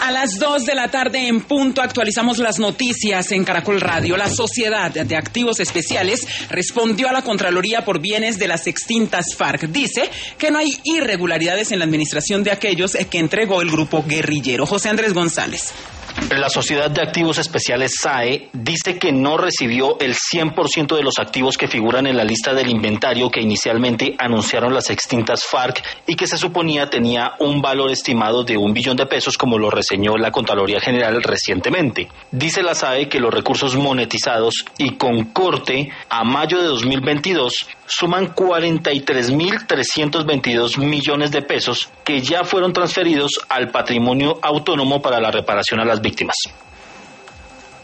A las 2 de la tarde en punto actualizamos las noticias en Caracol Radio. La Sociedad de Activos Especiales respondió a la Contraloría por bienes de las extintas FARC. Dice que no hay irregularidades en la administración de aquellos que entregó el grupo guerrillero. José Andrés González. La Sociedad de Activos Especiales SAE dice que no recibió el 100% de los activos que figuran en la lista del inventario que inicialmente anunciaron las extintas FARC y que se suponía tenía un valor estimado de 1 billón de pesos, como lo reseñó la Contraloría General recientemente. Dice la SAE que los recursos monetizados y con corte a mayo de 2022 suman 43.322 millones de pesos que ya fueron transferidos al patrimonio autónomo para la reparación a las víctimas.